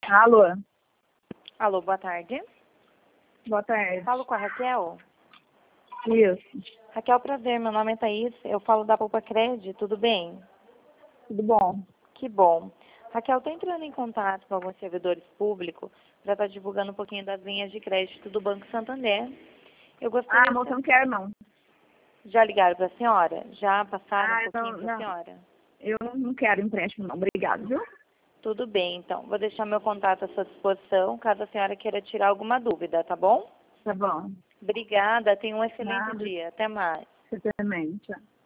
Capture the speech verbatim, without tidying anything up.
Alô? Alô, boa tarde. Boa tarde. Falo com a Raquel. Isso. Raquel, prazer, meu nome é Thaís, eu falo da Poupa Cred, tudo bem? Tudo bom? Que bom. Raquel, estou entrando em contato com alguns servidores públicos para estar divulgando um pouquinho das linhas de crédito do Banco Santander. Eu gostaria Ah, moça, de... não quero não. Já ligaram para a senhora? Já passaram Ah, um pouquinho não, para a não. senhora? Eu não quero empréstimo não. Obrigado, viu? Tudo bem, então. Vou deixar meu contato à sua disposição, caso a senhora queira tirar alguma dúvida, tá bom? Tá bom. Obrigada, tenha um excelente Nada. dia. Até mais. Você também. Tchau.